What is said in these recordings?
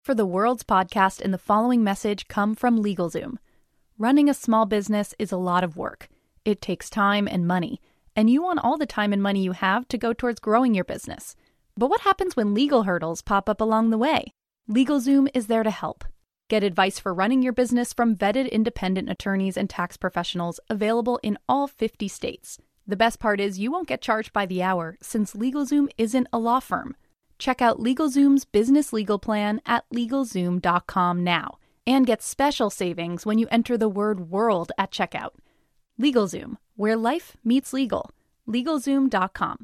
For the World's podcast and the following message come from LegalZoom. Running a small business is a lot of work. It takes time and money, and you want all the time and money you have to go towards growing your business. But what happens when legal hurdles pop up along the way? LegalZoom is there to help. Get advice for running your business from vetted independent attorneys and tax professionals available in all 50 states. The best part is you won't get charged by the hour since LegalZoom isn't a law firm. Check out LegalZoom's business legal plan at LegalZoom.com now and get special savings when you enter the word WORLD at checkout. LegalZoom, where life meets legal. LegalZoom.com.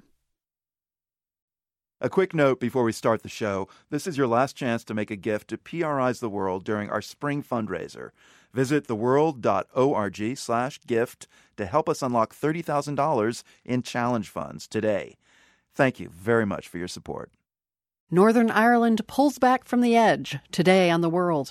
A quick note before we start the show. This is your last chance to make a gift to PRI's The World during our spring fundraiser. Visit theworld.org/gift to help us unlock $30,000 in challenge funds today. Thank you very much for your support. Northern Ireland pulls back from the edge, today on The World.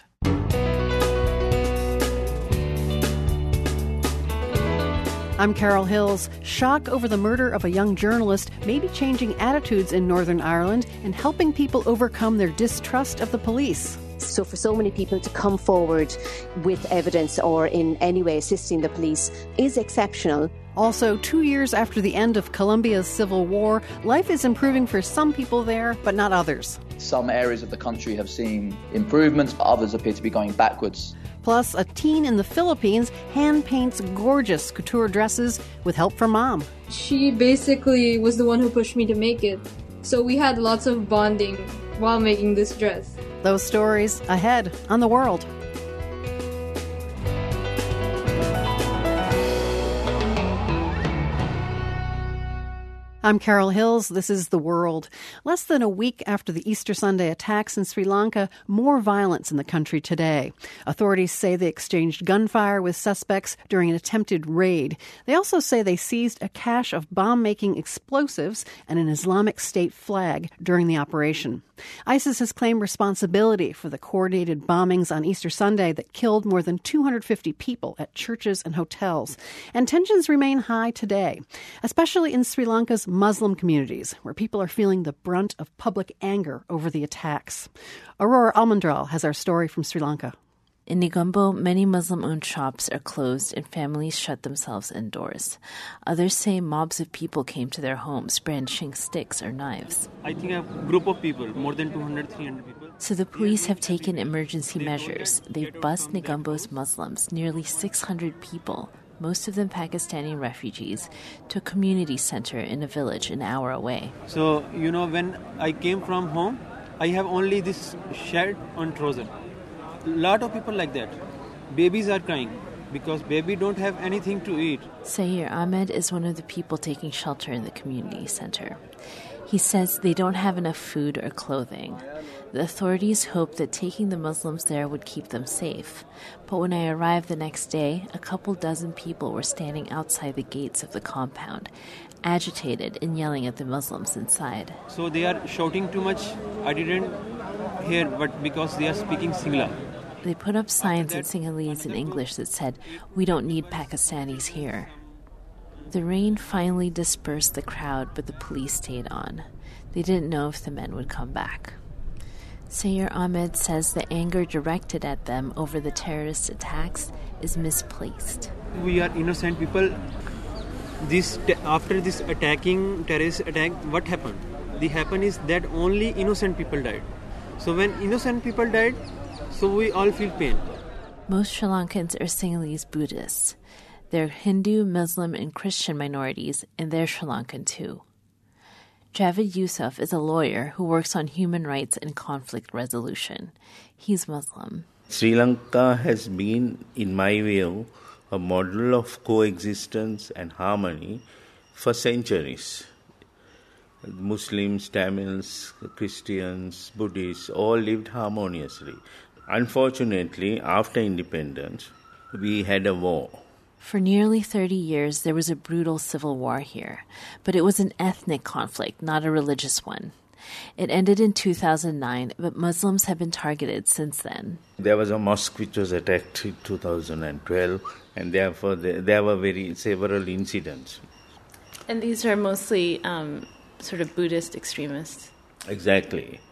I'm Carol Hills. Shock over the murder of a young journalist may be changing attitudes in Northern Ireland and helping people overcome their distrust of the police. So for so many people to come forward with evidence or in any way assisting the police is exceptional. Also, 2 years after the end of Colombia's civil war, life is improving for some people there, but not others. Some areas of the country have seen improvements, but others appear to be going backwards. Plus, a teen in the Philippines hand paints gorgeous couture dresses with help from mom. She basically was the one who pushed me to make it. So we had lots of bonding while making this dress. Those stories ahead on The World. I'm Carol Hills. This is The World. Less than a week after the Easter Sunday attacks in Sri Lanka, more violence in the country today. Authorities say they exchanged gunfire with suspects during an attempted raid. They also say they seized a cache of bomb-making explosives and an Islamic State flag during the operation. ISIS has claimed responsibility for the coordinated bombings on Easter Sunday that killed more than 250 people at churches and hotels. And tensions remain high today, especially in Sri Lanka's Muslim communities, where people are feeling the brunt of public anger over the attacks. Aurora Almondral has our story from Sri Lanka. In Negombo, many Muslim-owned shops are closed and families shut themselves indoors. Others say mobs of people came to their homes brandishing sticks or knives. I think a group of people, more than 200, 300 people. So the police have taken emergency measures. They've bussed Negombo's Muslims, nearly 600 people, most of them Pakistani refugees, to a community center in a village an hour away. So, when I came from home, I have only this shirt on trouser. A lot of people like that. Babies are crying because baby don't have anything to eat. Sayer Ahmed is one of the people taking shelter in the community center. He says they don't have enough food or clothing. The authorities hoped that taking the Muslims there would keep them safe. But when I arrived the next day, a couple dozen people were standing outside the gates of the compound, agitated and yelling at the Muslims inside. So they are shouting too much. I didn't hear, but because they are speaking Singhala. They put up signs in Sinhalese and English that said, "We don't need Pakistanis here." The rain finally dispersed the crowd, but the police stayed on. They didn't know if the men would come back. Sayer Ahmed says the anger directed at them over the terrorist attacks is misplaced. We are innocent people. After this terrorist attack, what happened? The happen is that only innocent people died. So when innocent people died, so we all feel pain. Most Sri Lankans are Sinhalese Buddhists. They're Hindu, Muslim, and Christian minorities, and they're Sri Lankan too. Javed Yusuf is a lawyer who works on human rights and conflict resolution. He's Muslim. Sri Lanka has been, in my view, a model of coexistence and harmony for centuries. Muslims, Tamils, Christians, Buddhists all lived harmoniously. Unfortunately, after independence, we had a war. For nearly 30 years, there was a brutal civil war here, but it was an ethnic conflict, not a religious one. It ended in 2009, but Muslims have been targeted since then. There was a mosque which was attacked in 2012, and therefore there were several incidents. And these are mostly sort of Buddhist extremists? Exactly.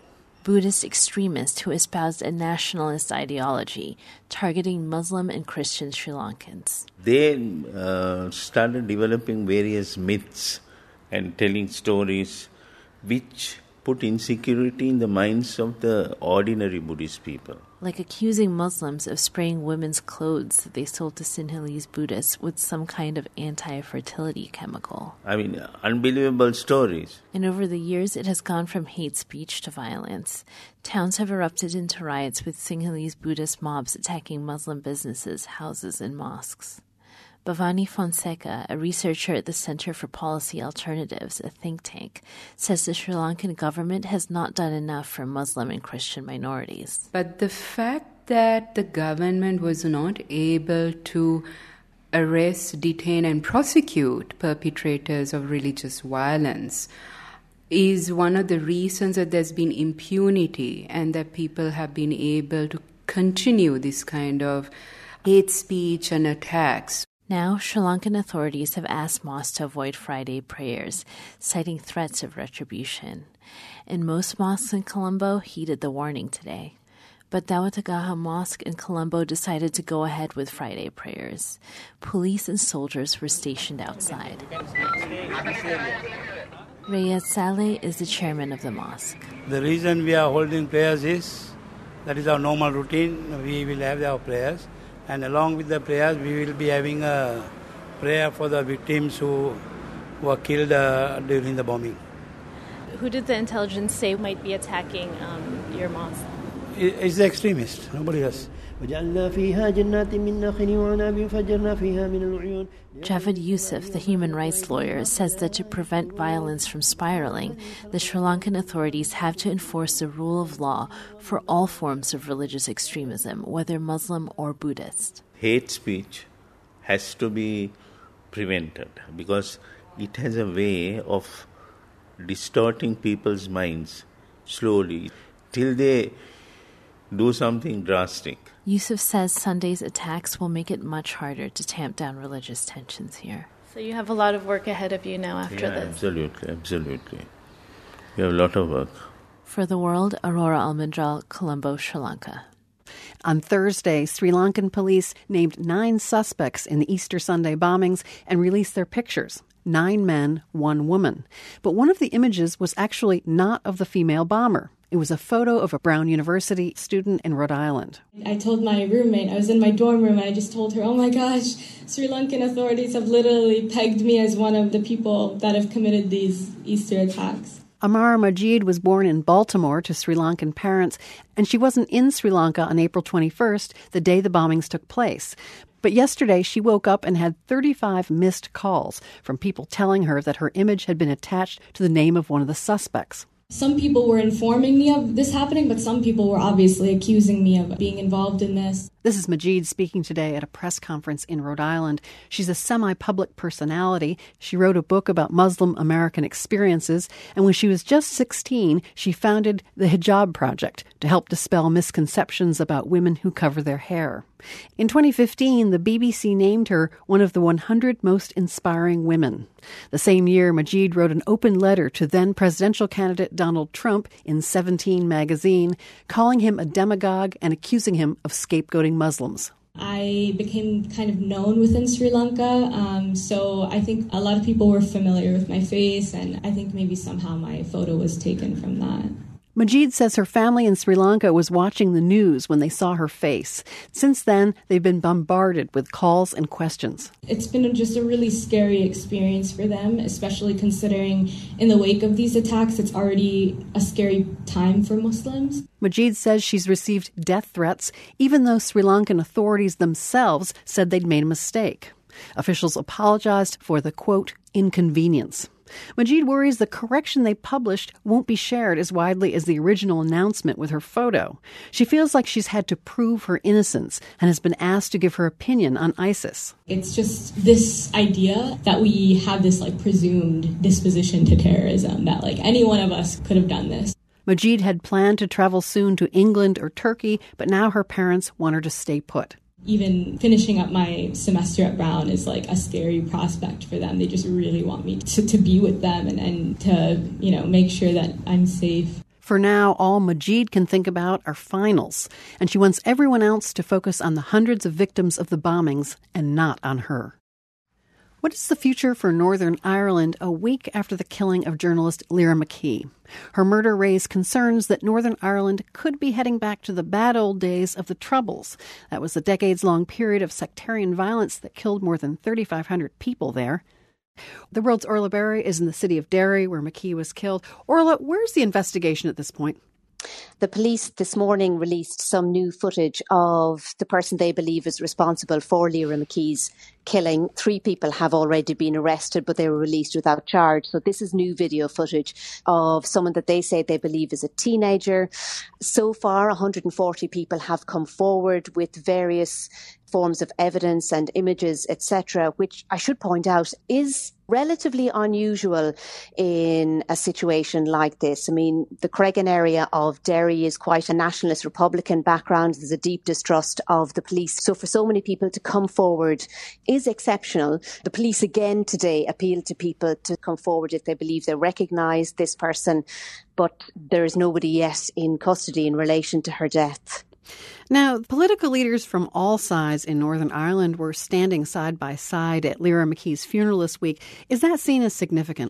Buddhist extremists who espoused a nationalist ideology, targeting Muslim and Christian Sri Lankans. They started developing various myths and telling stories which put insecurity in the minds of the ordinary Buddhist people. Like accusing Muslims of spraying women's clothes that they sold to Sinhalese Buddhists with some kind of anti-fertility chemical. I mean, unbelievable stories. And over the years, it has gone from hate speech to violence. Towns have erupted into riots with Sinhalese Buddhist mobs attacking Muslim businesses, houses, and mosques. Bhavani Fonseca, a researcher at the Center for Policy Alternatives, a think tank, says the Sri Lankan government has not done enough for Muslim and Christian minorities. But the fact that the government was not able to arrest, detain, and prosecute perpetrators of religious violence is one of the reasons that there's been impunity and that people have been able to continue this kind of hate speech and attacks. Now, Sri Lankan authorities have asked mosques to avoid Friday prayers, citing threats of retribution. And most mosques in Colombo heeded the warning today. But Dawatagaha Mosque in Colombo decided to go ahead with Friday prayers. Police and soldiers were stationed outside. Reyes Saleh is the chairman of the mosque. The reason we are holding prayers is, that is our normal routine. We will have our prayers. And along with the prayers, we will be having a prayer for the victims who were killed during the bombing. Who did the intelligence say might be attacking your mosque? It's the extremist, nobody else. Javed Yusuf, the human rights lawyer, says that to prevent violence from spiraling, the Sri Lankan authorities have to enforce the rule of law for all forms of religious extremism, whether Muslim or Buddhist. Hate speech has to be prevented because it has a way of distorting people's minds slowly till they do something drastic. Yusuf says Sunday's attacks will make it much harder to tamp down religious tensions here. So you have a lot of work ahead of you now after this. Absolutely. We have a lot of work. For The World, Aurora Almendral, Colombo, Sri Lanka. On Thursday, Sri Lankan police named 9 suspects in the Easter Sunday bombings and released their pictures. 9 men, 1 woman. But one of the images was actually not of the female bomber. It was a photo of a Brown University student in Rhode Island. I told my roommate, I was in my dorm room, and I just told her, oh my gosh, Sri Lankan authorities have literally pegged me as one of the people that have committed these Easter attacks. Amara Majid was born in Baltimore to Sri Lankan parents, and she wasn't in Sri Lanka on April 21st, the day the bombings took place. But yesterday, she woke up and had 35 missed calls from people telling her that her image had been attached to the name of one of the suspects. Some people were informing me of this happening, but some people were obviously accusing me of being involved in this. This is Majid speaking today at a press conference in Rhode Island. She's a semi-public personality. She wrote a book about Muslim American experiences, and when she was just 16, she founded the Hijab Project to help dispel misconceptions about women who cover their hair. In 2015, the BBC named her one of the 100 most inspiring women. The same year, Majid wrote an open letter to then-presidential candidate Donald Trump in 17 magazine, calling him a demagogue and accusing him of scapegoating Muslims. I became kind of known within Sri Lanka, so I think a lot of people were familiar with my face, and I think maybe somehow my photo was taken from that. Majid says her family in Sri Lanka was watching the news when they saw her face. Since then, they've been bombarded with calls and questions. It's been just a really scary experience for them, especially considering in the wake of these attacks, it's already a scary time for Muslims. Majid says she's received death threats, even though Sri Lankan authorities themselves said they'd made a mistake. Officials apologized for the, quote, inconvenience. Majid worries the correction they published won't be shared as widely as the original announcement with her photo. She feels like she's had to prove her innocence and has been asked to give her opinion on ISIS. It's just this idea that we have this presumed disposition to terrorism, that any one of us could have done this. Majid had planned to travel soon to England or Turkey, but now her parents want her to stay put. Even finishing up my semester at Brown is a scary prospect for them. They just really want me to be with them and to, make sure that I'm safe. For now, all Majid can think about are finals, and she wants everyone else to focus on the hundreds of victims of the bombings and not on her. What is the future for Northern Ireland a week after the killing of journalist Lyra McKee? Her murder raised concerns that Northern Ireland could be heading back to the bad old days of the Troubles. That was the decades-long period of sectarian violence that killed more than 3,500 people there. The World's Orla Berry is in the city of Derry, where McKee was killed. Orla, where's the investigation at this point? The police this morning released some new footage of the person they believe is responsible for Lyra McKee's killing. 3 people have already been arrested, but they were released without charge. So this is new video footage of someone that they say they believe is a teenager. So far, 140 people have come forward with various forms of evidence and images, etc., which I should point out is relatively unusual in a situation like this. I mean, the Cregan area of Derry is quite a nationalist Republican background. There's a deep distrust of the police. So for so many people to come forward is exceptional. The police again today appealed to people to come forward if they believe they recognise this person, but there is nobody yet in custody in relation to her death. Now, political leaders from all sides in Northern Ireland were standing side by side at Lyra McKee's funeral this week. Is that seen as significant?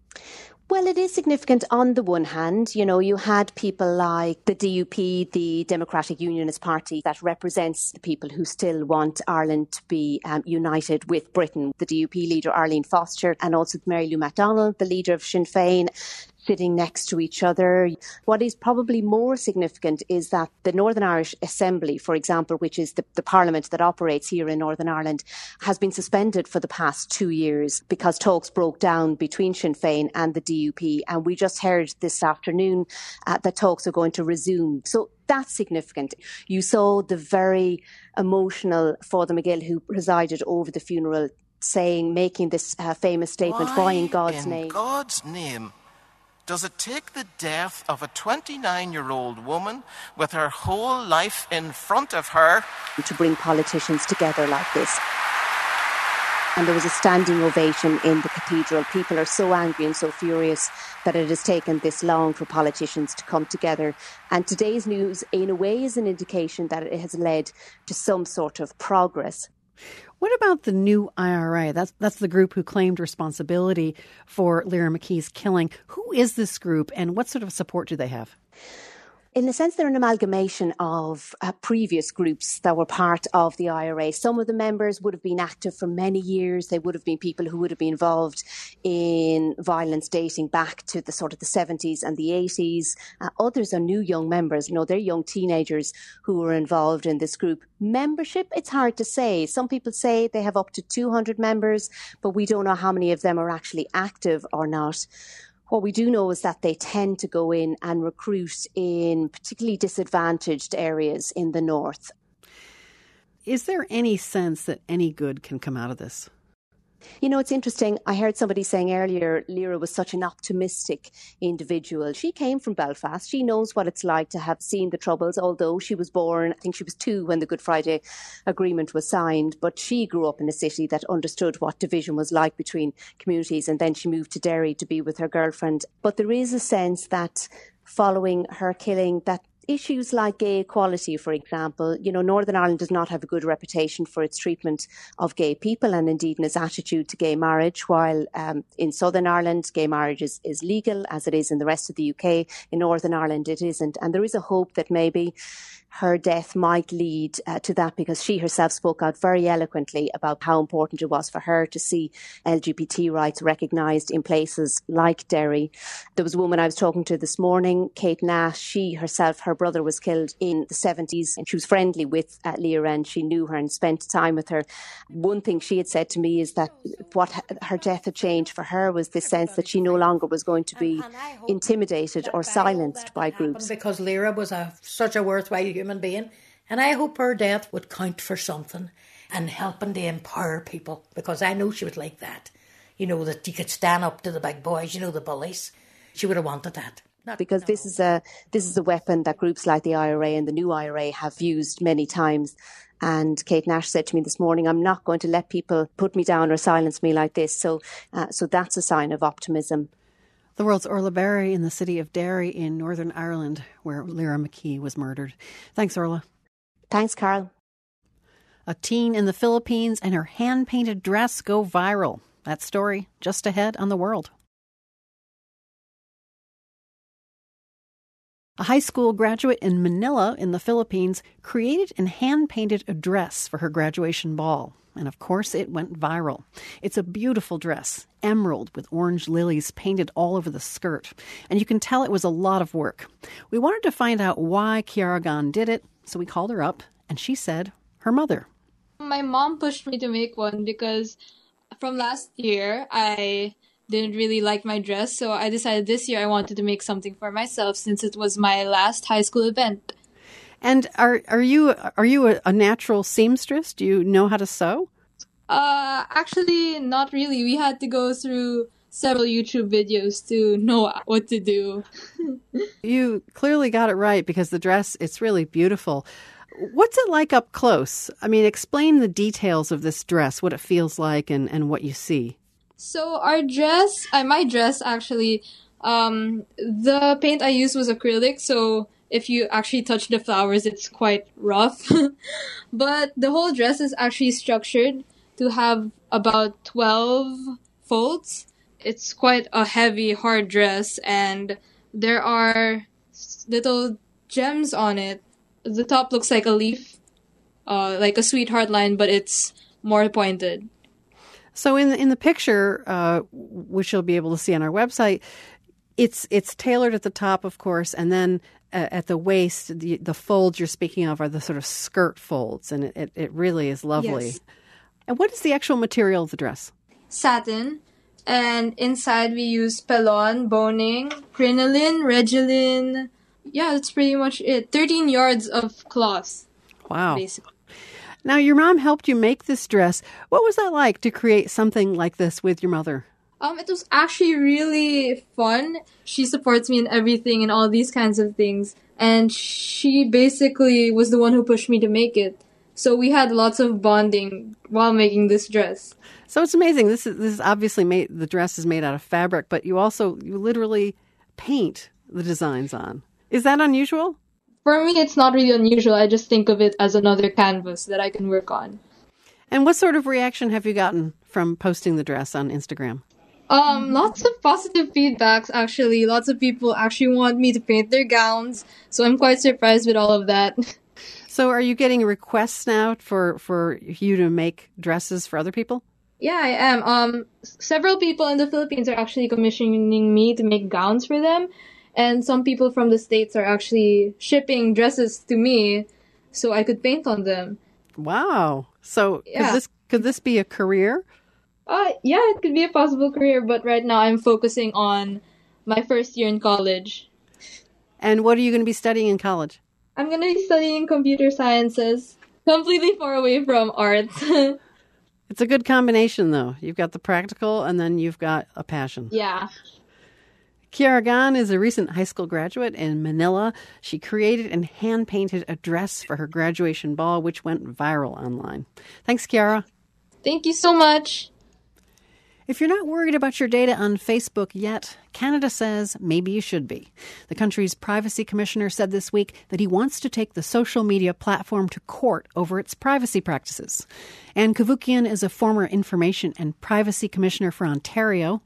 Well, it is significant on the one hand. You know, you had people like the DUP, the Democratic Unionist Party, that represents the people who still want Ireland to be united with Britain. The DUP leader, Arlene Foster, and also Mary Lou McDonald, the leader of Sinn Féin, sitting next to each other. What is probably more significant is that the Northern Irish Assembly, for example, which is the parliament that operates here in Northern Ireland, has been suspended for the past 2 years because talks broke down between Sinn Féin and the DUP. And we just heard this afternoon that talks are going to resume. So that's significant. You saw the very emotional Father McGill, who presided over the funeral, making this famous statement, why in God's name? God's name does it take the death of a 29-year-old woman with her whole life in front of her to bring politicians together like this? And there was a standing ovation in the cathedral. People are so angry and so furious that it has taken this long for politicians to come together. And today's news, in a way, is an indication that it has led to some sort of progress. What about the new IRA? That's the group who claimed responsibility for Lyra McKee's killing. Who is this group and what sort of support do they have? In a sense, they're an amalgamation of previous groups that were part of the IRA. Some of the members would have been active for many years. They would have been people who would have been involved in violence dating back to the 70s and the 80s. Others are new young members. You know, they're young teenagers who were involved in this group. Membership, it's hard to say. Some people say they have up to 200 members, but we don't know how many of them are actually active or not. What we do know is that they tend to go in and recruit in particularly disadvantaged areas in the north. Is there any sense that any good can come out of this? You know, it's interesting. I heard somebody saying earlier, Lyra was such an optimistic individual. She came from Belfast. She knows what it's like to have seen the Troubles, although she was born, I think she was 2 when the Good Friday Agreement was signed. But she grew up in a city that understood what division was like between communities. And then she moved to Derry to be with her girlfriend. But there is a sense that following her killing, that issues like gay equality, for example, you know, Northern Ireland does not have a good reputation for its treatment of gay people and indeed in its attitude to gay marriage, while in Southern Ireland, gay marriage is legal as it is in the rest of the UK. In Northern Ireland, it isn't. And there is a hope that maybe her death might lead to that, because she herself spoke out very eloquently about how important it was for her to see LGBT rights recognised in places like Derry. There was a woman I was talking to this morning, Kate Nash. She herself, her brother was killed in the 70s, and she was friendly with Lyra and she knew her and spent time with her. One thing she had said to me is that what her death had changed for her was this sense that she no longer was going to be intimidated or silenced by groups. Because Lyra was such a worthwhile human being, and I hope her death would count for something and helping to empower people, because I know she was like that. You know, that you could stand up to the big boys, you know, the bullies. She would have wanted that. Because this is a weapon that groups like the IRA and the new IRA have used many times. And Kate Nash said to me this morning, I'm not going to let people put me down or silence me like this. So that's a sign of optimism. The world's Orla Berry in the city of Derry in Northern Ireland, where Lyra McKee was murdered. Thanks, Orla. Thanks, Carol. A teen in the Philippines and her hand-painted dress go viral. That story just ahead on The World. A high school graduate in Manila in the Philippines created and hand-painted a dress for her graduation ball. And of course, it went viral. It's a beautiful dress, emerald with orange lilies painted all over the skirt. And you can tell it was a lot of work. We wanted to find out why Kiara Gan did it, so we called her up, and she said her mother. My mom pushed me to make one because from last year, I didn't really like my dress, so I decided this year I wanted to make something for myself since it was my last high school event. And are you a natural seamstress? Do you know how to sew? Actually, not really. We had to go through several YouTube videos to know what to do. You clearly got it right because the dress, it's really beautiful. What's it like up close? I mean, explain the details of this dress, what it feels like and what you see. So our dress, my dress actually, the paint I used was acrylic, so if you actually touch the flowers, it's quite rough. But the whole dress is actually structured to have about 12 folds. It's quite a heavy, hard dress, and there are little gems on it. The top looks like a leaf, like a sweetheart line, but it's more pointed. So in the picture, which you'll be able to see on our website, it's tailored at the top, of course, and then at the waist, the folds you're speaking of are the sort of skirt folds, and it really is lovely. Yes. And what is the actual material of the dress? Satin, and inside we use pelon, boning, crinoline, regilin. Yeah, that's pretty much it. 13 yards of cloth. Wow. Basically. Now, your mom helped you make this dress. What was that like to create something like this with your mother? It was actually really fun. She supports me in everything and all these kinds of things. And she basically was the one who pushed me to make it. So we had lots of bonding while making this dress. So it's amazing. This is obviously the dress is made out of fabric, but you literally paint the designs on. Is that unusual? For me, it's not really unusual. I just think of it as another canvas that I can work on. And what sort of reaction have you gotten from posting the dress on Instagram? Lots of positive feedbacks, actually. Lots of people actually want me to paint their gowns, so I'm quite surprised with all of that. So are you getting requests now for you to make dresses for other people? Yeah, I am. Several people in the Philippines are actually commissioning me to make gowns for them, and some people from the States are actually shipping dresses to me so I could paint on them. Wow. So yeah. Could this be a career? Yeah, it could be a possible career, but right now I'm focusing on my first year in college. And what are you going to be studying in college? I'm going to be studying computer sciences, completely far away from art. It's a good combination, though. You've got the practical, and then you've got a passion. Yeah. Kiara Gan is a recent high school graduate in Manila. She created and hand-painted a dress for her graduation ball, which went viral online. Thanks, Kiara. Thank you so much. If you're not worried about your data on Facebook yet, Canada says maybe you should be. The country's privacy commissioner said this week that he wants to take the social media platform to court over its privacy practices. Anne Cavoukian is a former information and privacy commissioner for Ontario.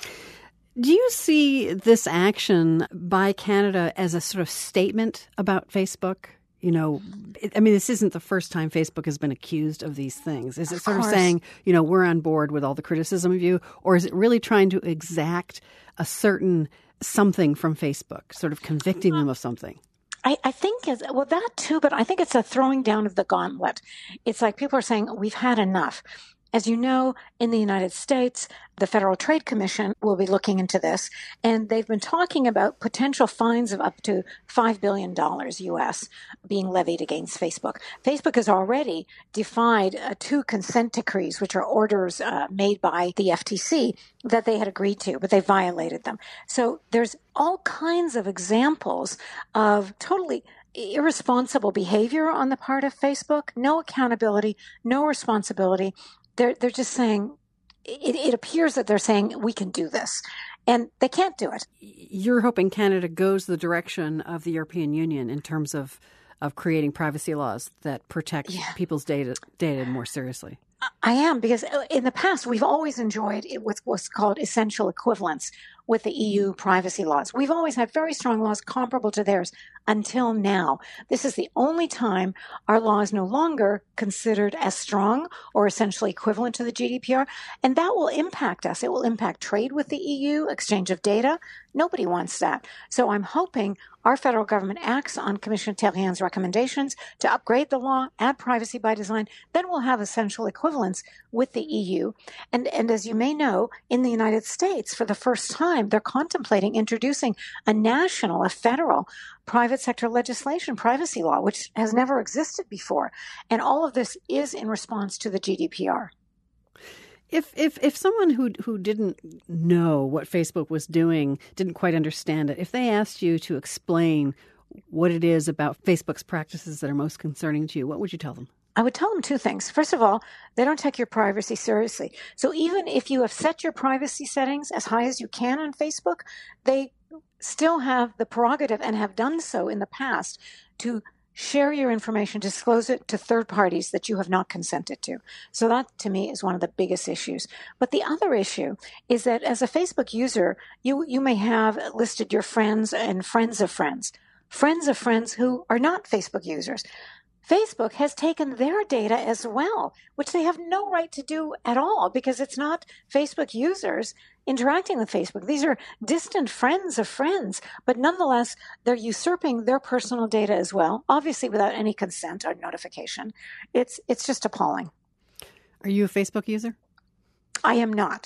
Do you see this action by Canada as a sort of statement about Facebook? You know, this isn't the first time Facebook has been accused of these things. Is it sort of saying, we're on board with all the criticism of you? Or is it really trying to exact a certain something from Facebook, sort of convicting them of something? I think that too, but I think it's a throwing down of the gauntlet. It's like people are saying, we've had enough. As you know, in the United States, the Federal Trade Commission will be looking into this, and they've been talking about potential fines of up to $5 billion US being levied against Facebook. Facebook has already defied 2 consent decrees, which are orders made by the FTC that they had agreed to, but they violated them. So there's all kinds of examples of totally irresponsible behavior on the part of Facebook, no accountability, no responsibility. They're just saying, it appears that they're saying we can do this. And they can't do it. You're hoping Canada goes the direction of the European Union in terms of creating privacy laws that protect people's data more seriously. I am, because in the past, we've always enjoyed what's called essential equivalence with the EU privacy laws. We've always had very strong laws comparable to theirs until now. This is the only time our law is no longer considered as strong or essentially equivalent to the GDPR, and that will impact us. It will impact trade with the EU, exchange of data. Nobody wants that. So I'm hoping our federal government acts on Commissioner Therrien's recommendations to upgrade the law, add privacy by design. Then we'll have essential equivalence with the EU. And as you may know, in the United States, for the first time, they're contemplating introducing a federal private sector legislation, privacy law, which has never existed before. And all of this is in response to the GDPR. If someone who didn't know what Facebook was doing, didn't quite understand it, if they asked you to explain what it is about Facebook's practices that are most concerning to you, what would you tell them? I would tell them two things. First of all, they don't take your privacy seriously. So even if you have set your privacy settings as high as you can on Facebook, they still have the prerogative, and have done so in the past, to share your information, disclose it to third parties that you have not consented to. So that, to me, is one of the biggest issues. But the other issue is that as a Facebook user, you may have listed your friends and friends of friends who are not Facebook users. Facebook has taken their data as well, which they have no right to do at all, because it's not Facebook users interacting with Facebook. These are distant friends of friends, but nonetheless, they're usurping their personal data as well, obviously without any consent or notification. It's just appalling. Are you a Facebook user? I am not.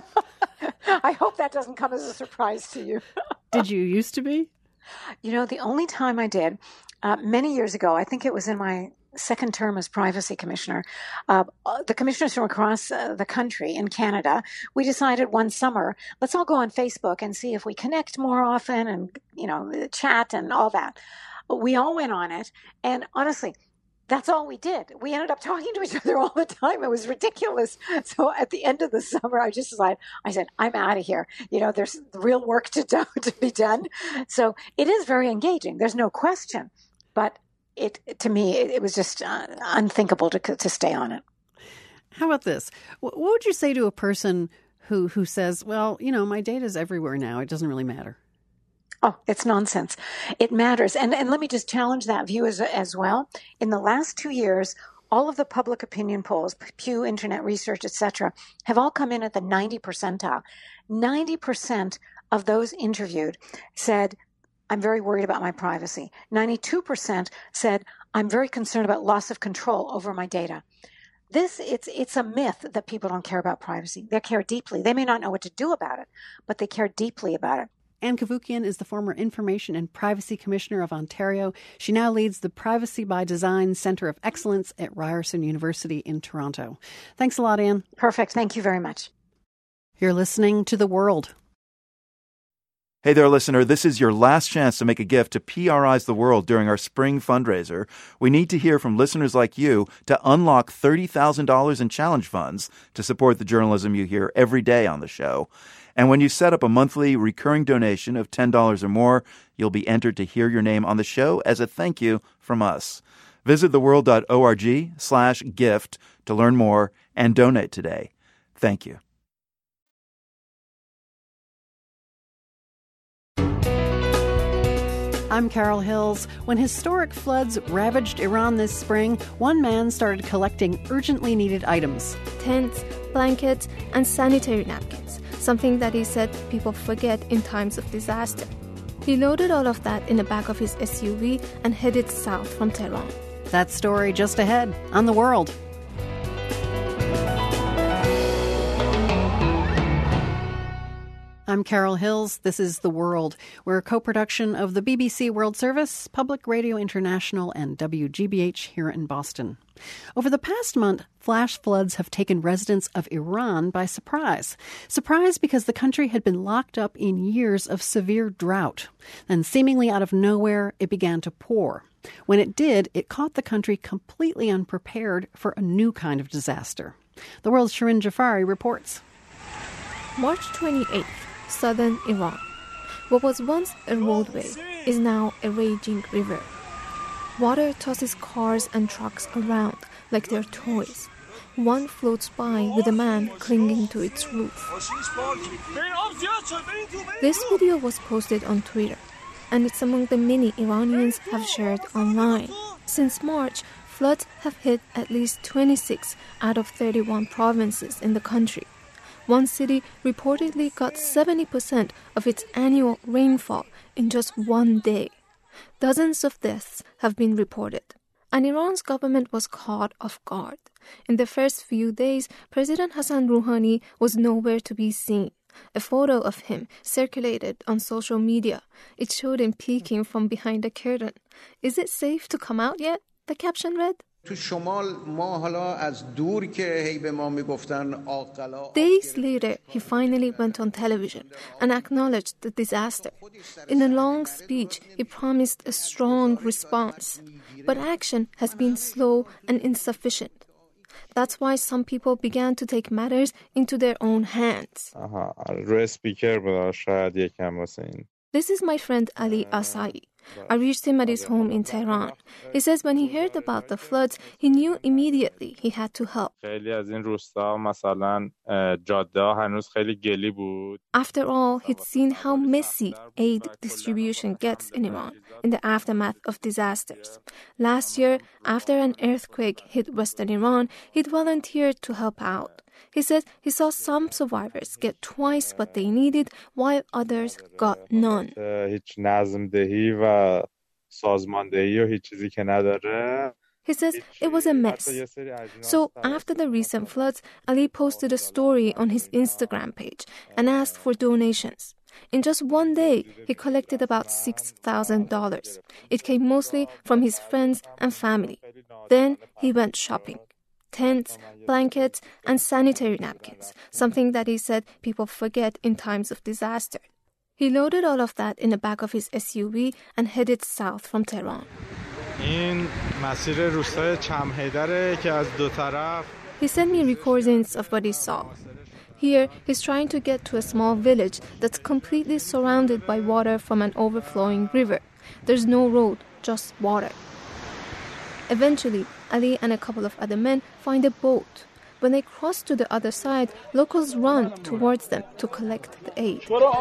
I hope that doesn't come as a surprise to you. Did you used to be? You know, the only time I did, many years ago, I think it was in my second term as privacy commissioner, the commissioners from across the country in Canada, we decided one summer, let's all go on Facebook and see if we connect more often and, chat and all that. We all went on it. And honestly, that's all we did. We ended up talking to each other all the time. It was ridiculous. So at the end of the summer, I said, I'm out of here. There's real work to be done. So it is very engaging. There's no question. But to me, it was just unthinkable to stay on it. How about this? What would you say to a person who says, well, my data's everywhere now. It doesn't really matter? Oh, it's nonsense. It matters. And let me just challenge that view as well. In the last 2 years, all of the public opinion polls, Pew, Internet Research, etc., have all come in at the 90 percentile. 90% of those interviewed said, I'm very worried about my privacy. 92% said, I'm very concerned about loss of control over my data. It's a myth that people don't care about privacy. They care deeply. They may not know what to do about it, but they care deeply about it. Anne Cavoukian is the former Information and Privacy Commissioner of Ontario. She now leads the Privacy by Design Centre of Excellence at Ryerson University in Toronto. Thanks a lot, Anne. Perfect. Thank you very much. You're listening to The World. Hey there, listener. This is your last chance to make a gift to PRI's The World during our spring fundraiser. We need to hear from listeners like you to unlock $30,000 in challenge funds to support the journalism you hear every day on the show. And when you set up a monthly recurring donation of $10 or more, you'll be entered to hear your name on the show as a thank you from us. Visit theworld.org/gift to learn more and donate today. Thank you. I'm Carol Hills. When historic floods ravaged Iran this spring, one man started collecting urgently needed items. Tents, blankets, and sanitary napkins, something that he said people forget in times of disaster. He loaded all of that in the back of his SUV and headed south from Tehran. That story just ahead on The World. I'm Carol Hills. This is The World. We're a co-production of the BBC World Service, Public Radio International, and WGBH here in Boston. Over the past month, flash floods have taken residents of Iran by surprise. Surprise because the country had been locked up in years of severe drought. Then, seemingly out of nowhere, it began to pour. When it did, it caught the country completely unprepared for a new kind of disaster. The World's Shirin Jafari reports. March 28th. southern Iran. What was once a roadway is now a raging river. Water tosses cars and trucks around like they're toys. One floats by with a man clinging to its roof. This video was posted on Twitter, and it's among the many Iranians have shared online. Since March, floods have hit at least 26 out of 31 provinces in the country. One city reportedly got 70% of its annual rainfall in just one day. Dozens of deaths have been reported, and Iran's government was caught off guard. In the first few days, President Hassan Rouhani was nowhere to be seen. A photo of him circulated on social media. It showed him peeking from behind a curtain. "Is it safe to come out yet?" the caption read. Days later, he finally went on television and acknowledged the disaster. In a long speech, he promised a strong response. But action has been slow and insufficient. That's why some people began to take matters into their own hands. This is my friend Ali Asai. I reached him at his home in Tehran. He says when he heard about the floods, he knew immediately he had to help. After all, he'd seen how messy aid distribution gets in Iran in the aftermath of disasters. Last year, after an earthquake hit western Iran, he'd volunteered to help out. He said he saw some survivors get twice what they needed, while others got none. He says it was a mess. So after the recent floods, Ali posted a story on his Instagram page and asked for donations. In just one day, he collected about $6,000. It came mostly from his friends and family. Then he went shopping. Tents, blankets, and sanitary napkins, something that he said people forget in times of disaster. He loaded all of that in the back of his SUV and headed south from Tehran. He sent me recordings of what he saw. Here, he's trying to get to a small village that's completely surrounded by water from an overflowing river. There's no road, just water. Eventually, Ali and a couple of other men find a boat. When they cross to the other side, locals run towards them to collect the aid.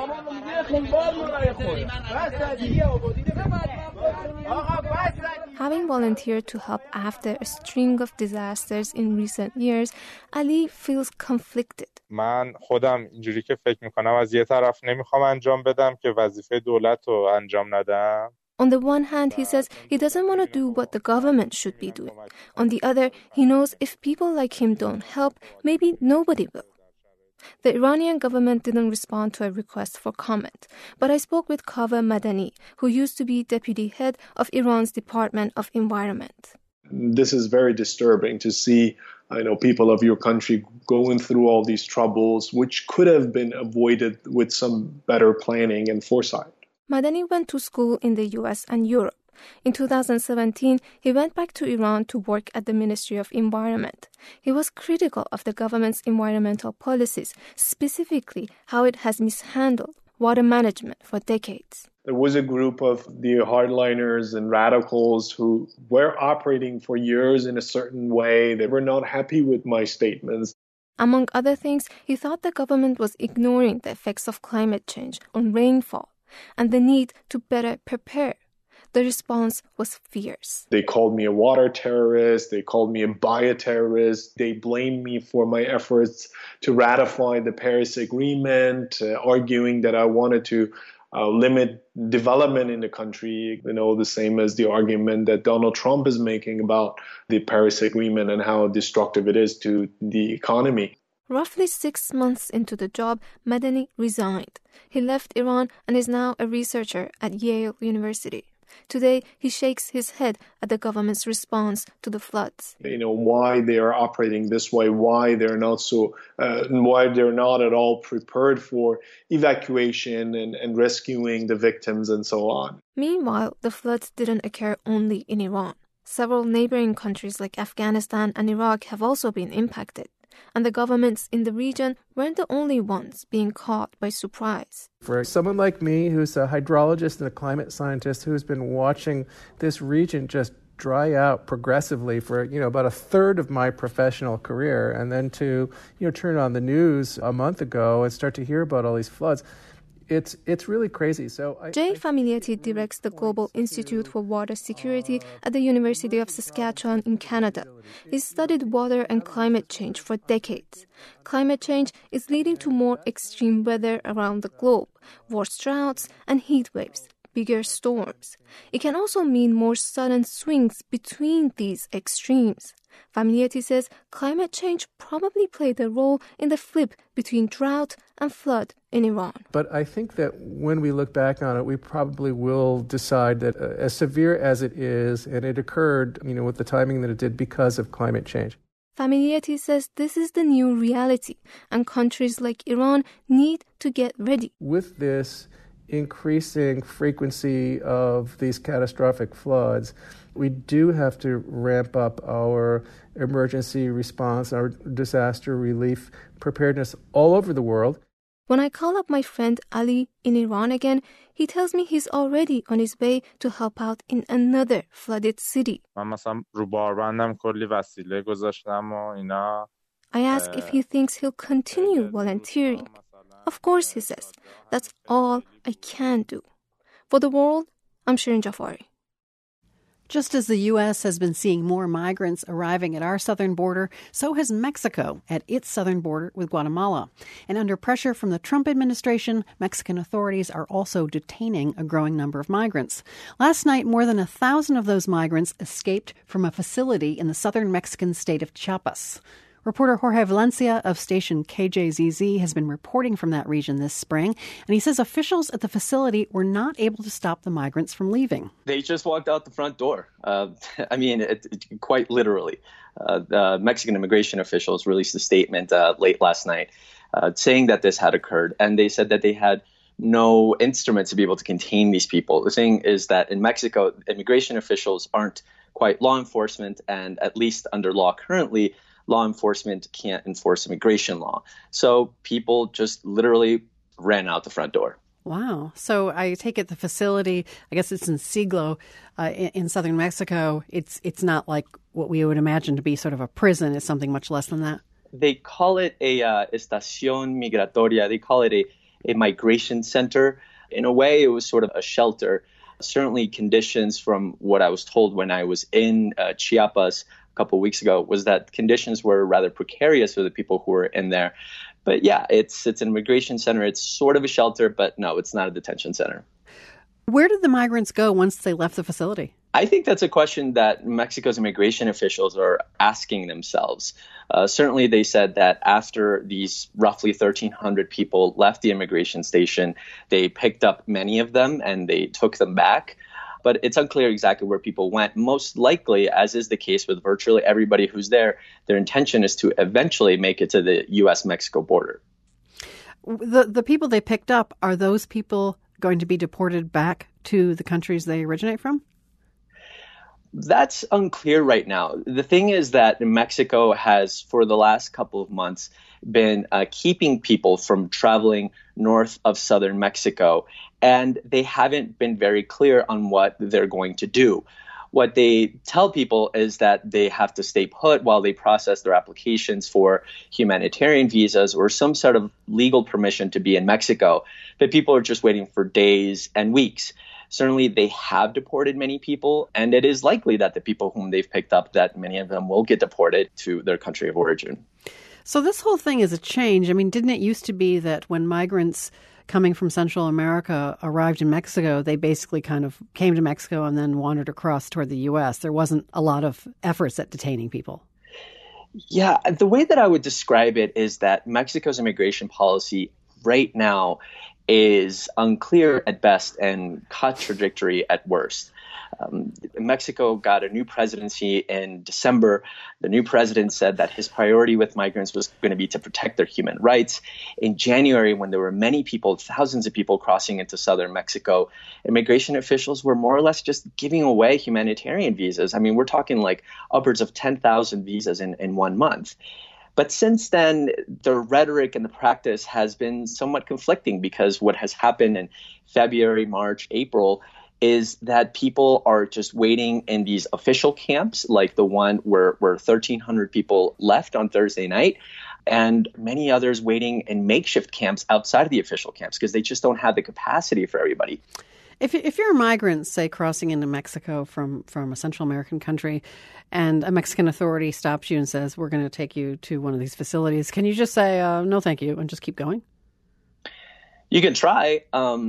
Having volunteered to help after a string of disasters in recent years, Ali feels conflicted. من خودم اینجوری که فکر میکنم از یه طرف نمیخوام انجام بدم که وظیفه دولت رو انجام ندم. On the one hand, he says he doesn't want to do what the government should be doing. On the other, he knows if people like him don't help, maybe nobody will. The Iranian government didn't respond to a request for comment, but I spoke with Kaveh Madani, who used to be deputy head of Iran's Department of Environment. This is very disturbing to see people of your country going through all these troubles, which could have been avoided with some better planning and foresight. Madani went to school in the US and Europe. In 2017, he went back to Iran to work at the Ministry of Environment. He was critical of the government's environmental policies, specifically how it has mishandled water management for decades. There was a group of the hardliners and radicals who were operating for years in a certain way. They were not happy with my statements. Among other things, he thought the government was ignoring the effects of climate change on rainfall and the need to better prepare. The response was fierce. They called me a water terrorist. They called me a bioterrorist. They blamed me for my efforts to ratify the Paris Agreement, arguing that I wanted to limit development in the country, the same as the argument that Donald Trump is making about the Paris Agreement and how destructive it is to the economy. Roughly 6 months into the job, Madani resigned. He left Iran and is now a researcher at Yale University. Today, he shakes his head at the government's response to the floods. Why they are operating this way, why they're not at all prepared for evacuation and rescuing the victims and so on. Meanwhile, the floods didn't occur only in Iran. Several neighboring countries like Afghanistan and Iraq have also been impacted. And the governments in the region weren't the only ones being caught by surprise. For someone like me, who's a hydrologist and a climate scientist who's been watching this region just dry out progressively for about a third of my professional career, and then to turn on the news a month ago and start to hear about all these floods, it's really crazy. So Jay Familietti directs the Global Institute for Water Security at the University of Saskatchewan in Canada. He's studied water and climate change for decades. Climate change is leading to more extreme weather around the globe, worse droughts and heat waves, bigger storms. It can also mean more sudden swings between these extremes. Familietti says climate change probably played a role in the flip between drought and flood in Iran. But I think that when we look back on it, we probably will decide that as severe as it is, and it occurred, with the timing that it did because of climate change. Familietti says this is the new reality, and countries like Iran need to get ready. With this increasing frequency of these catastrophic floods, we do have to ramp up our emergency response, our disaster relief preparedness all over the world. When I call up my friend Ali in Iran again, he tells me he's already on his way to help out in another flooded city. I ask if he thinks he'll continue volunteering. Of course, he says. That's all I can do. For the world, I'm Shirin Jafari. Just as the U.S. has been seeing more migrants arriving at our southern border, so has Mexico at its southern border with Guatemala. And under pressure from the Trump administration, Mexican authorities are also detaining a growing number of migrants. Last night, more than 1,000 of those migrants escaped from a facility in the southern Mexican state of Chiapas. Reporter Jorge Valencia of station KJZZ has been reporting from that region this spring, and he says officials at the facility were not able to stop the migrants from leaving. They just walked out the front door. Quite literally. The Mexican immigration officials released a statement late last night saying that this had occurred, and they said that they had no instruments to be able to contain these people. The thing is that in Mexico, immigration officials aren't quite law enforcement, and at least under law currently, law enforcement can't enforce immigration law. So people just literally ran out the front door. Wow. So I take it the facility, I guess it's in Siglo in southern Mexico. It's not like what we would imagine to be sort of a prison. It's something much less than that. They call it a estación migratoria. They call it a migration center. In a way, it was sort of a shelter. Certainly conditions from what I was told when I was in Chiapas a couple of weeks ago was that conditions were rather precarious for the people who were in there. But yeah, it's an immigration center. It's sort of a shelter, but no, it's not a detention center. Where did the migrants go once they left the facility? I think that's a question that Mexico's immigration officials are asking themselves. Certainly, they said that after these roughly 1,300 people left the immigration station, they picked up many of them and they took them back. But it's unclear exactly where people went. Most likely, as is the case with virtually everybody who's there, their intention is to eventually make it to the U.S.-Mexico border. The people they picked up, are those people going to be deported back to the countries they originate from? That's unclear right now. The thing is that Mexico has, for the last couple of months, been keeping people from traveling north of southern Mexico, and they haven't been very clear on what they're going to do. What they tell people is that they have to stay put while they process their applications for humanitarian visas or some sort of legal permission to be in Mexico. But people are just waiting for days and weeks. Certainly, they have deported many people, and it is likely that the people whom they've picked up, that many of them will get deported to their country of origin. So this whole thing is a change. I mean, didn't it used to be that when migrants coming from Central America arrived in Mexico, they basically kind of came to Mexico and then wandered across toward the U.S.? There wasn't a lot of efforts at detaining people. Yeah, the way that I would describe it is that Mexico's immigration policy right now is unclear at best and contradictory at worst. Mexico got a new presidency in December. The new president said that his priority with migrants was going to be to protect their human rights. In January, when there were many people, thousands of people crossing into southern Mexico, immigration officials were more or less just giving away humanitarian visas. I mean, we're talking like upwards of 10,000 visas in 1 month. But since then, the rhetoric and the practice has been somewhat conflicting, because what has happened in February, March, April is that people are just waiting in these official camps, like the one where 1,300 people left on Thursday night, and many others waiting in makeshift camps outside of the official camps because they just don't have the capacity for everybody. If you're a migrant, say, crossing into Mexico from a Central American country, and a Mexican authority stops you and says, we're going to take you to one of these facilities, can you just say, no, thank you, and just keep going? You can try,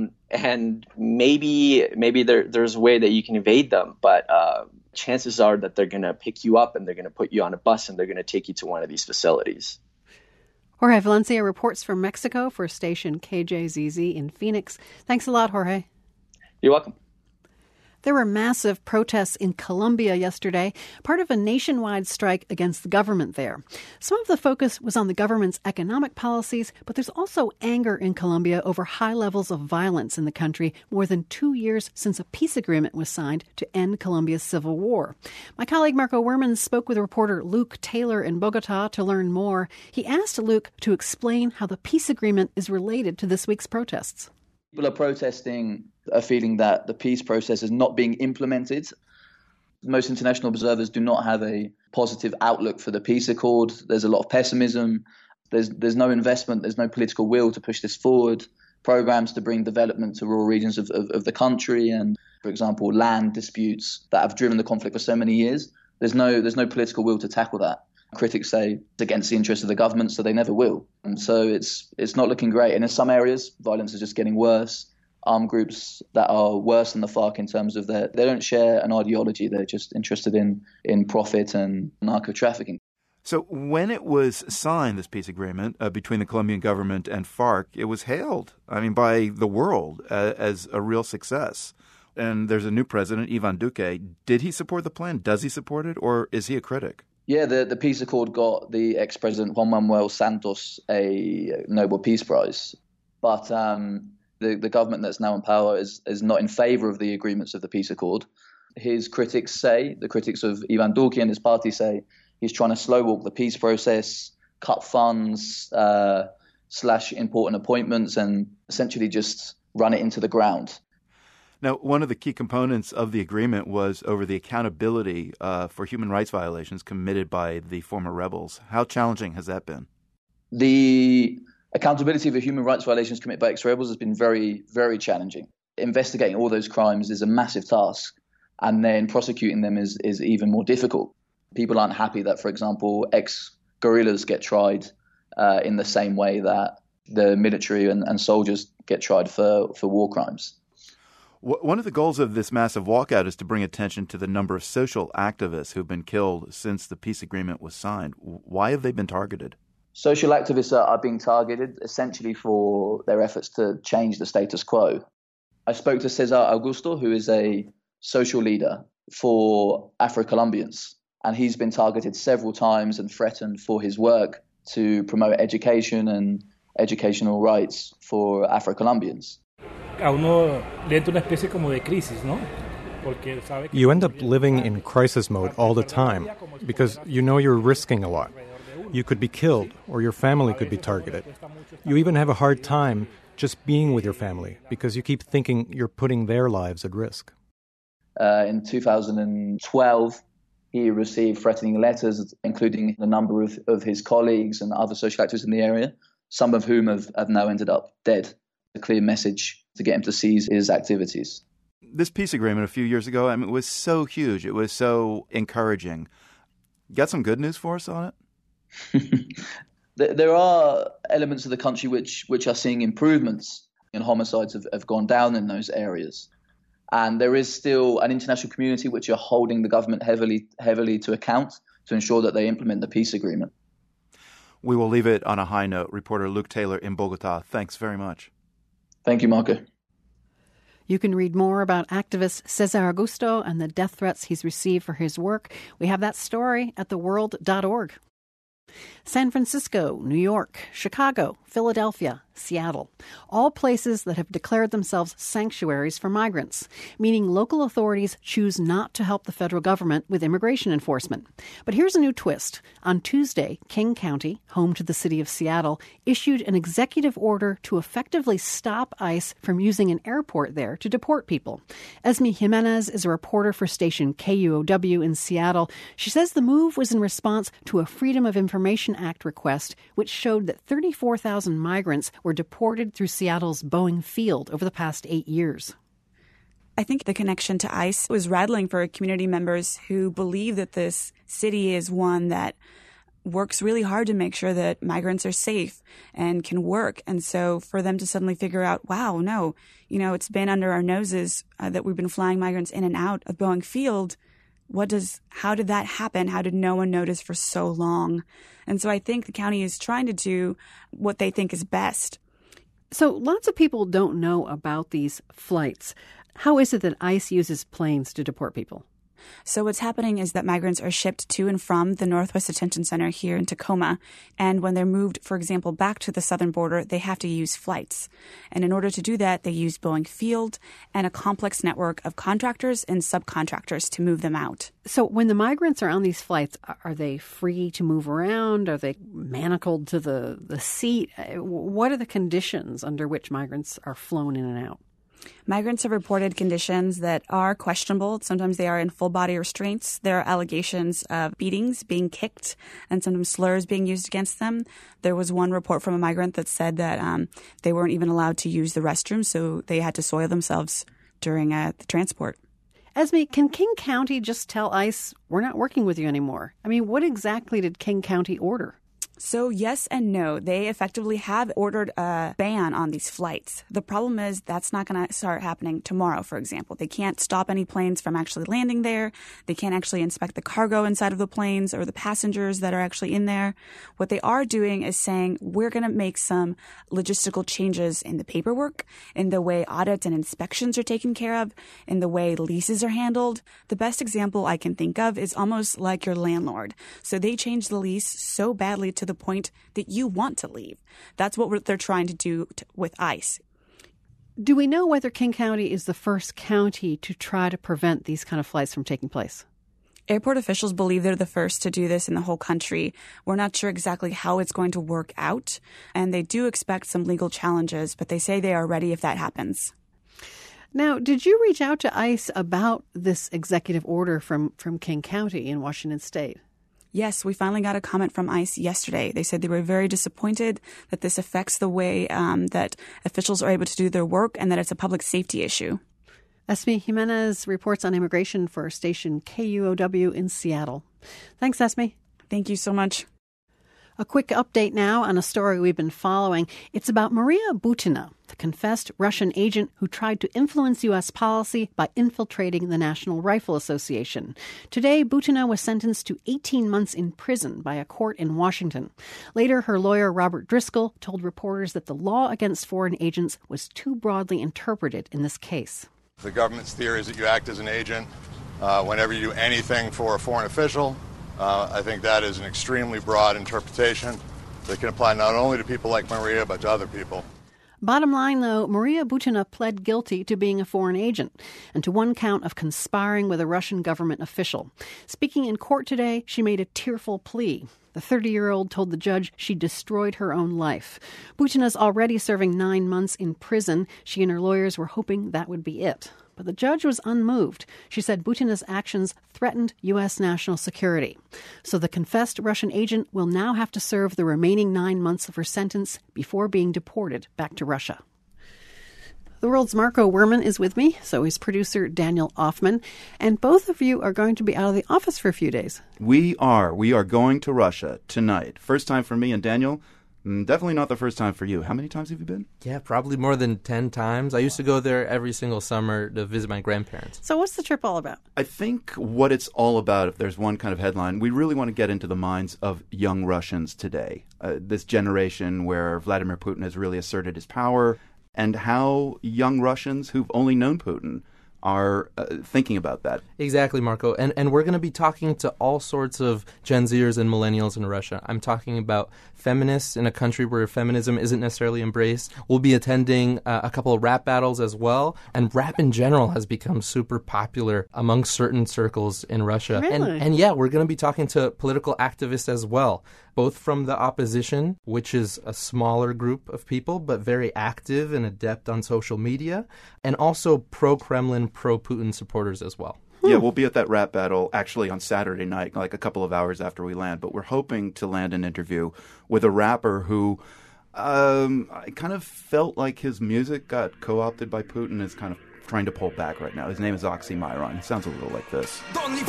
and maybe there's a way that you can evade them, but chances are that they're going to pick you up and they're going to put you on a bus and they're going to take you to one of these facilities. Jorge Valencia reports from Mexico for station KJZZ in Phoenix. Thanks a lot, Jorge. You're welcome. There were massive protests in Colombia yesterday, part of a nationwide strike against the government there. Some of the focus was on the government's economic policies, but there's also anger in Colombia over high levels of violence in the country more than 2 years since a peace agreement was signed to end Colombia's civil war. My colleague Marco Werman spoke with reporter Luke Taylor in Bogota to learn more. He asked Luke to explain how the peace agreement is related to this week's protests. People are protesting a feeling that the peace process is not being implemented. Most international observers do not have a positive outlook for the peace accord. There's a lot of pessimism. There's no investment. There's no political will to push this forward. Programs to bring development to rural regions of the country, and, for example, land disputes that have driven the conflict for so many years. There's no political will to tackle that. Critics say it's against the interests of the government, so they never will. And so it's not looking great. And in some areas, violence is just getting worse. Armed groups that are worse than the FARC in terms of they don't share an ideology. They're just interested in profit and narco-trafficking. So when it was signed, this peace agreement between the Colombian government and FARC, it was hailed, by the world as a real success. And there's a new president, Iván Duque. Did he support the plan? Does he support it? Or is he a critic? Yeah, the peace accord got the ex-president Juan Manuel Santos a Nobel Peace Prize. But the government that's now in power is not in favor of the agreements of the peace accord. His critics say, the critics of Iván Duque and his party say, he's trying to slow walk the peace process, cut funds, slash important appointments, and essentially just run it into the ground. Now, one of the key components of the agreement was over the accountability for human rights violations committed by the former rebels. How challenging has that been? The accountability for human rights violations committed by ex-rebels has been very, very challenging. Investigating all those crimes is a massive task, and then prosecuting them is even more difficult. People aren't happy that, for example, ex-guerrillas get tried in the same way that the military and soldiers get tried for war crimes. One of the goals of this massive walkout is to bring attention to the number of social activists who've been killed since the peace agreement was signed. Why have they been targeted? Social activists are being targeted essentially for their efforts to change the status quo. I spoke to Cesar Augusto, who is a social leader for Afro-Colombians, and he's been targeted several times and threatened for his work to promote education and educational rights for Afro-Colombians. You end up living in crisis mode all the time because you know you're risking a lot. You could be killed or your family could be targeted. You even have a hard time just being with your family because you keep thinking you're putting their lives at risk. In 2012, he received threatening letters, including a number of his colleagues and other social activists in the area, some of whom have now ended up dead. A clear message to get him to cease his activities. This peace agreement a few years ago, it was so huge. It was so encouraging. Got some good news for us on it? There are elements of the country which are seeing improvements, and homicides have gone down in those areas. And there is still an international community which are holding the government heavily to account to ensure that they implement the peace agreement. We will leave it on a high note. Reporter Luke Taylor in Bogota, thanks very much. Thank you, Marco. You can read more about activist Cesar Augusto and the death threats he's received for his work. We have that story at theworld.org. San Francisco, New York, Chicago, Philadelphia, Seattle, all places that have declared themselves sanctuaries for migrants, meaning local authorities choose not to help the federal government with immigration enforcement. But here's a new twist. On Tuesday, King County, home to the city of Seattle, issued an executive order to effectively stop ICE from using an airport there to deport people. Esme Jimenez is a reporter for station KUOW in Seattle. She says the move was in response to a Freedom of Information Act request, which showed that 34,000 migrants were deported through Seattle's Boeing Field over the past 8 years. I think the connection to ICE was rattling for community members who believe that this city is one that works really hard to make sure that migrants are safe and can work. And so for them to suddenly figure out, wow, no, it's been under our noses that we've been flying migrants in and out of Boeing Field. How did that happen? How did no one notice for so long? And so I think the county is trying to do what they think is best. So lots of people don't know about these flights. How is it that ICE uses planes to deport people? So what's happening is that migrants are shipped to and from the Northwest Detention Center here in Tacoma. And when they're moved, for example, back to the southern border, they have to use flights. And in order to do that, they use Boeing Field and a complex network of contractors and subcontractors to move them out. So when the migrants are on these flights, are they free to move around? Are they manacled to the seat? What are the conditions under which migrants are flown in and out? Migrants have reported conditions that are questionable. Sometimes they are in full-body restraints. There are allegations of beatings, being kicked, and sometimes slurs being used against them. There was one report from a migrant that said that they weren't even allowed to use the restroom, so they had to soil themselves during the transport. Esme, can King County just tell ICE, we're not working with you anymore? I mean, what exactly did King County order? So yes and no. They effectively have ordered a ban on these flights. The problem is that's not going to start happening tomorrow, for example. They can't stop any planes from actually landing there. They can't actually inspect the cargo inside of the planes or the passengers that are actually in there. What they are doing is saying we're going to make some logistical changes in the paperwork, in the way audits and inspections are taken care of, in the way leases are handled. The best example I can think of is almost like your landlord. So they changed the lease so badly to the point that you want to leave. That's what they're trying to do with ICE. Do we know whether King County is the first county to try to prevent these kind of flights from taking place? Airport officials believe they're the first to do this in the whole country. We're not sure exactly how it's going to work out, and they do expect some legal challenges, but they say they are ready if that happens. Now, did you reach out to ICE about this executive order from King County in Washington State? Yes, we finally got a comment from ICE yesterday. They said they were very disappointed that this affects the way that officials are able to do their work and that it's a public safety issue. Esme Jimenez reports on immigration for station KUOW in Seattle. Thanks, Esme. Thank you so much. A quick update now on a story we've been following. It's about Maria Butina, the confessed Russian agent who tried to influence U.S. policy by infiltrating the National Rifle Association. Today, Butina was sentenced to 18 months in prison by a court in Washington. Later, her lawyer, Robert Driscoll, told reporters that the law against foreign agents was too broadly interpreted in this case. The government's theory is that you act as an agent whenever you do anything for a foreign official. I think that is an extremely broad interpretation that can apply not only to people like Maria, but to other people. Bottom line, though, Maria Butina pled guilty to being a foreign agent and to one count of conspiring with a Russian government official. Speaking in court today, she made a tearful plea. The 30-year-old told the judge she destroyed her own life. Butina's already serving 9 months in prison. She and her lawyers were hoping that would be it. But the judge was unmoved. She said Butina's actions threatened U.S. national security. So the confessed Russian agent will now have to serve the remaining 9 months of her sentence before being deported back to Russia. The World's Marco Werman is with me, so is producer Daniel Offman, and both of you are going to be out of the office for a few days. We are going to Russia tonight. First time for me and Daniel. Definitely not the first time for you. How many times have you been? Yeah, probably more than 10 times. I used to go there every single summer to visit my grandparents. So what's the trip all about? I think what it's all about, if there's one kind of headline, we really want to get into the minds of young Russians today. This generation where Vladimir Putin has really asserted his power, and how young Russians who've only known Putin are thinking about that. Exactly, Marco. And we're going to be talking to all sorts of Gen Zers and millennials in Russia. I'm talking about feminists in a country where feminism isn't necessarily embraced. We'll be attending a couple of rap battles as well. And rap in general has become super popular among certain circles in Russia. Really? And yeah, we're going to be talking to political activists as well, both from the opposition, which is a smaller group of people, but very active and adept on social media, and also pro-Kremlin, pro-Putin supporters as well. Yeah, we'll be at that rap battle actually on Saturday night, like a couple of hours after we land. But we're hoping to land an interview with a rapper who I kind of felt like his music got co-opted by Putin, is kind of trying to pull back right now. His name is Oxymiron. He sounds a little like this.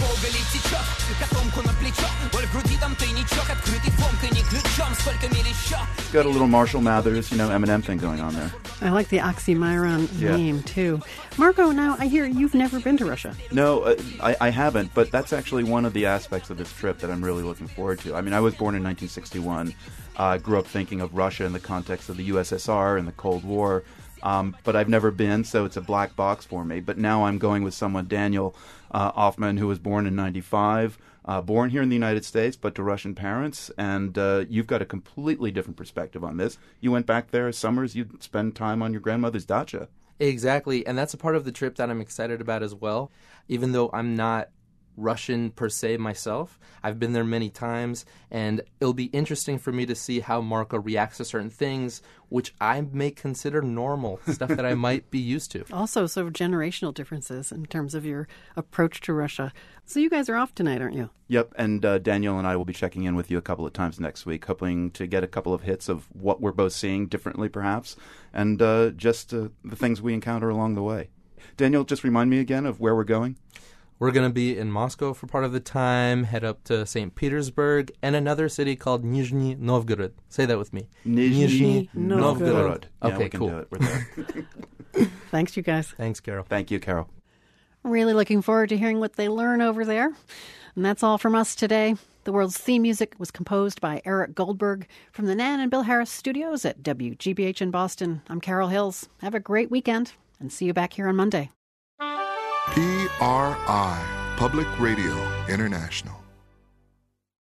He's got a little Marshall Mathers, Eminem thing going on there. I like the Oxymiron name, too. Marco, now I hear you've never been to Russia. No, I haven't, but that's actually one of the aspects of this trip that I'm really looking forward to. I mean, I was born in 1961. I grew up thinking of Russia in the context of the USSR and the Cold War. But I've never been, so it's a black box for me. But now I'm going with someone, Daniel Hoffman, who was born in 95, born here in the United States, but to Russian parents. And you've got a completely different perspective on this. You went back there summers, you'd spend time on your grandmother's dacha. Exactly, and that's a part of the trip that I'm excited about as well. Even though I'm not Russian per se myself, I've been there many times, and it'll be interesting for me to see how Marco reacts to certain things, which I may consider normal, stuff that I might be used to. Also, sort of generational differences in terms of your approach to Russia. So you guys are off tonight, aren't you? Yep, and Daniel and I will be checking in with you a couple of times next week, hoping to get a couple of hits of what we're both seeing differently, perhaps, and just the things we encounter along the way. Daniel, just remind me again of where we're going. We're going to be in Moscow for part of the time, head up to St. Petersburg, and another city called Nizhny Novgorod. Say that with me. Nizhny Novgorod. Okay, yeah, we can cool. do it. We're there. Thanks, you guys. Thanks, Carol. Thank you, Carol. Really looking forward to hearing what they learn over there. And that's all from us today. The World's theme music was composed by Eric Goldberg from the Nan and Bill Harris studios at WGBH in Boston. I'm Carol Hills. Have a great weekend, and see you back here on Monday. PRI, Public Radio International.